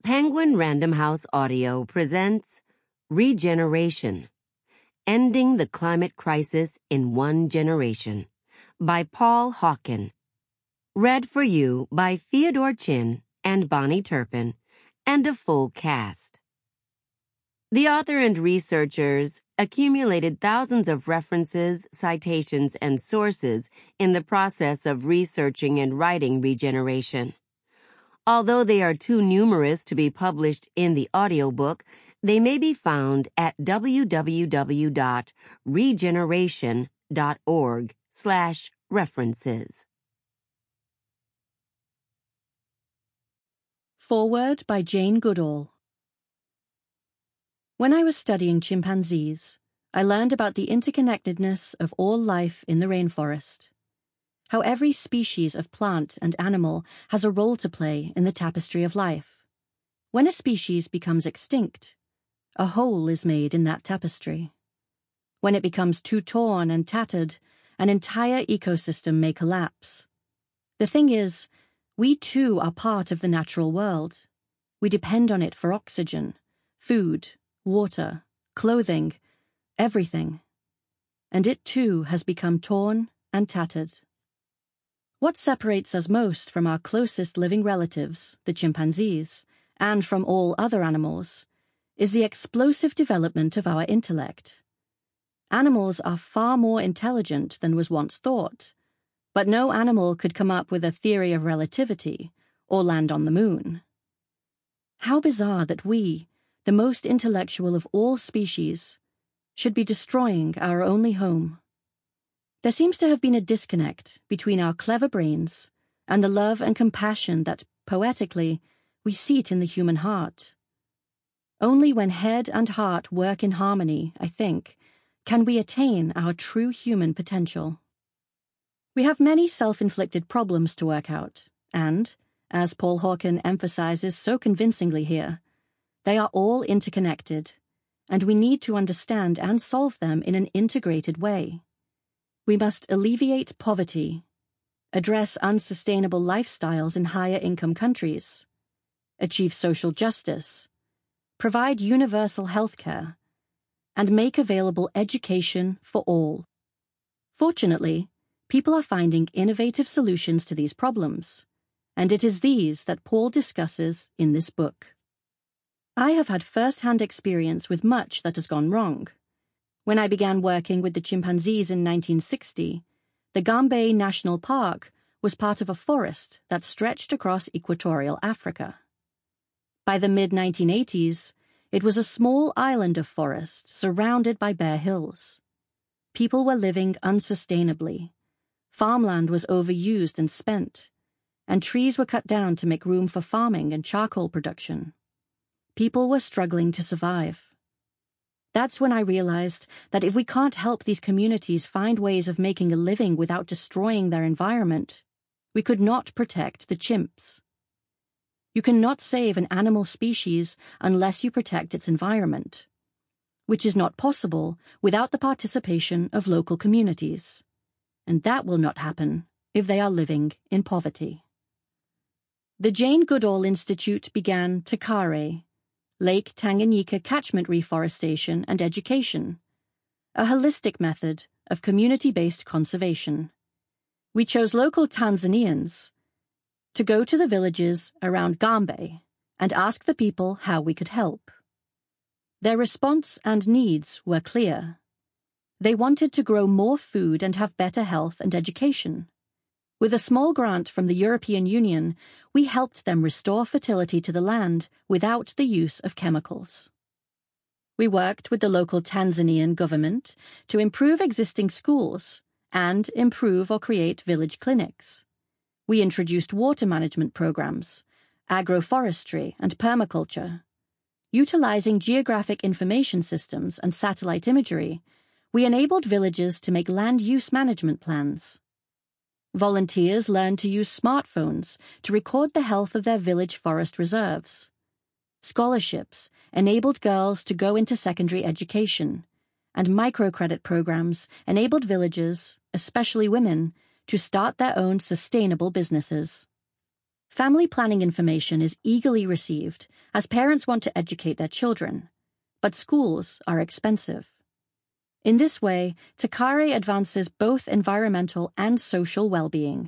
Penguin Random House Audio presents Regeneration, Ending the Climate Crisis in One Generation by Paul Hawken. Read for you by Theodore Chin and Bonnie Turpin and a full cast. The author and researchers accumulated thousands of references, citations, and sources in the process of researching and writing regeneration. Although they are too numerous to be published in the audiobook, they may be found at www.regeneration.org/references. Foreword by Jane Goodall. When I was studying chimpanzees, I learned about the interconnectedness of all life in the rainforest. How every species of plant and animal has a role to play in the tapestry of life. When a species becomes extinct, a hole is made in that tapestry. When it becomes too torn and tattered, an entire ecosystem may collapse. The thing is, we too are part of the natural world. We depend on it for oxygen, food, water, clothing, everything. And it too has become torn and tattered. What separates us most from our closest living relatives, the chimpanzees, and from all other animals, is the explosive development of our intellect. Animals are far more intelligent than was once thought, but no animal could come up with a theory of relativity or land on the moon. How bizarre that we, the most intellectual of all species, should be destroying our only home. There seems to have been a disconnect between our clever brains and the love and compassion that, poetically, we seat in the human heart. Only when head and heart work in harmony, I think, can we attain our true human potential. We have many self-inflicted problems to work out, and, as Paul Hawken emphasizes so convincingly here, they are all interconnected, and we need to understand and solve them in an integrated way. We must alleviate poverty, address unsustainable lifestyles in higher-income countries, achieve social justice, provide universal health care, and make available education for all. Fortunately, people are finding innovative solutions to these problems, and it is these that Paul discusses in this book. I have had first-hand experience with much that has gone wrong. When I began working with the chimpanzees in 1960, the Gambé National Park was part of a forest that stretched across equatorial Africa. By the mid-1980s, it was a small island of forest surrounded by bare hills. People were living unsustainably. Farmland was overused and spent, and trees were cut down to make room for farming and charcoal production. People were struggling to survive. That's when I realized that if we can't help these communities find ways of making a living without destroying their environment, we could not protect the chimps. You cannot save an animal species unless you protect its environment, which is not possible without the participation of local communities, and that will not happen if they are living in poverty. The Jane Goodall Institute began Takare, Lake Tanganyika Catchment Reforestation and Education, a holistic method of community-based conservation. We chose local Tanzanians to go to the villages around Gambé and ask the people how we could help. Their response and needs were clear. They wanted to grow more food and have better health and education. With a small grant from the European Union, we helped them restore fertility to the land without the use of chemicals. We worked with the local Tanzanian government to improve existing schools and improve or create village clinics. We introduced water management programs, agroforestry, and permaculture. Utilizing geographic information systems and satellite imagery, we enabled villages to make land use management plans. Volunteers learned to use smartphones to record the health of their village forest reserves. Scholarships enabled girls to go into secondary education, and microcredit programs enabled villagers, especially women, to start their own sustainable businesses. Family planning information is eagerly received as parents want to educate their children, but schools are expensive. In this way, Takare advances both environmental and social well-being.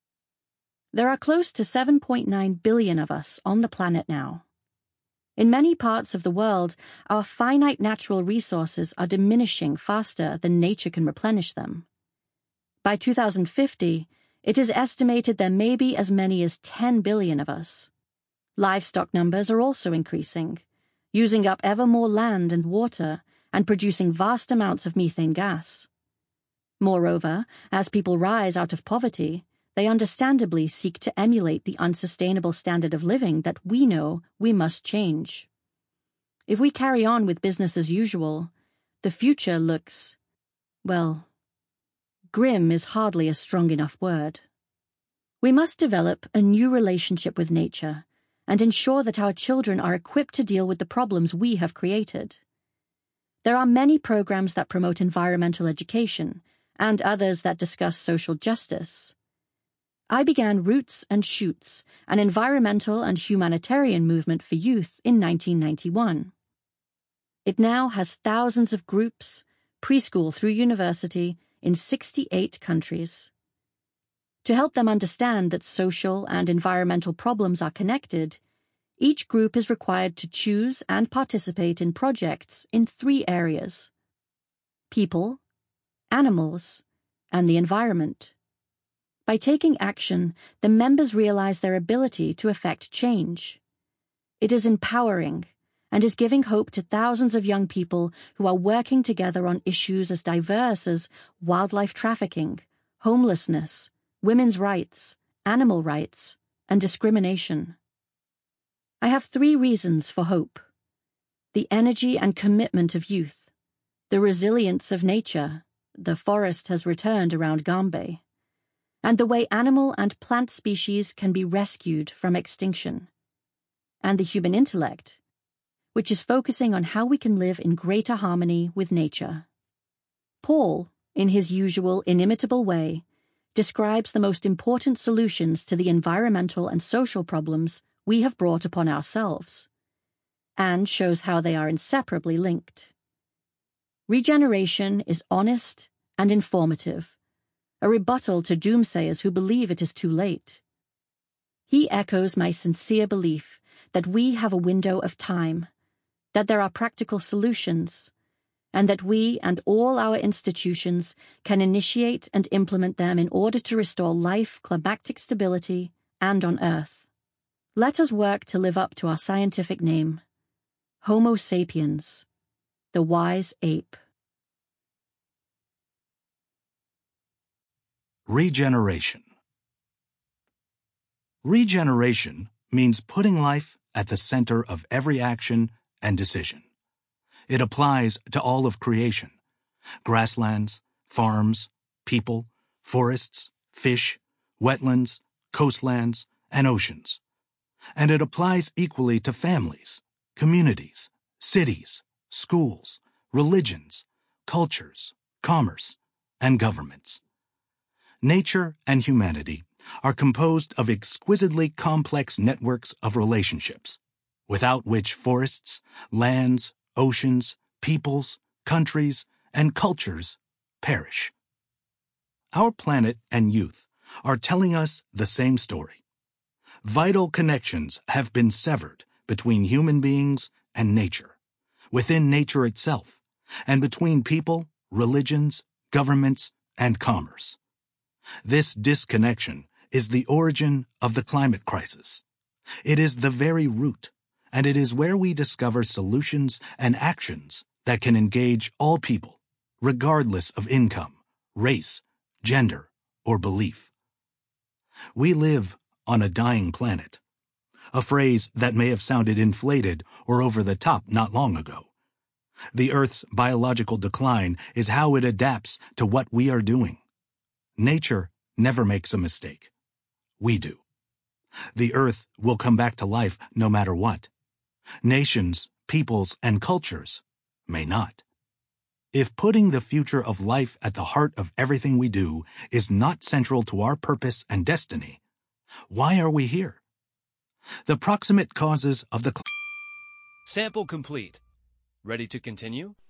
There are close to 7.9 billion of us on the planet now. In many parts of the world, our finite natural resources are diminishing faster than nature can replenish them. By 2050, it is estimated there may be as many as 10 billion of us. Livestock numbers are also increasing, using up ever more land and water and producing vast amounts of methane gas. Moreover, as people rise out of poverty, they understandably seek to emulate the unsustainable standard of living that we know we must change. If we carry on with business as usual, the future looks, well, grim is hardly a strong enough word. We must develop a new relationship with nature and ensure that our children are equipped to deal with the problems we have created. There are many programs that promote environmental education and others that discuss social justice. I began Roots and Shoots, an environmental and humanitarian movement for youth, in 1991. It now has thousands of groups, preschool through university, in 68 countries. To help them understand that social and environmental problems are connected, each group is required to choose and participate in projects in 3 areas: people, animals, and the environment. By taking action, the members realize their ability to effect change. It is empowering and is giving hope to thousands of young people who are working together on issues as diverse as wildlife trafficking, homelessness, women's rights, animal rights, and discrimination. I have 3 reasons for hope: the energy and commitment of youth, the resilience of nature, the forest has returned around Gombe, and the way animal and plant species can be rescued from extinction, and the human intellect, which is focusing on how we can live in greater harmony with nature. Paul, in his usual inimitable way, describes the most important solutions to the environmental and social problems we have brought upon ourselves, and shows how they are inseparably linked. Regeneration is honest and informative, a rebuttal to doomsayers who believe it is too late. He echoes my sincere belief that we have a window of time, that there are practical solutions, and that we and all our institutions can initiate and implement them in order to restore life, climactic stability, and on Earth. Let us work to live up to our scientific name, Homo sapiens, the wise ape. Regeneration. Regeneration means putting life at the center of every action and decision. It applies to all of creation: grasslands, farms, people, forests, fish, wetlands, coastlands, and oceans. And it applies equally to families, communities, cities, schools, religions, cultures, commerce, and governments. Nature and humanity are composed of exquisitely complex networks of relationships, without which forests, lands, oceans, peoples, countries, and cultures perish. Our planet and youth are telling us the same story. Vital connections have been severed between human beings and nature, within nature itself, and between people, religions, governments, and commerce. This disconnection is the origin of the climate crisis. It is the very root, and it is where we discover solutions and actions that can engage all people, regardless of income, race, gender, or belief. We live on a dying planet, a phrase that may have sounded inflated or over the top not long ago. The Earth's biological decline is how it adapts to what we are doing. Nature never makes a mistake. We do. The Earth will come back to life no matter what. Nations, peoples, and cultures may not. If putting the future of life at the heart of everything we do is not central to our purpose and destiny, why are we here? The proximate causes of the Sample complete. Ready to continue?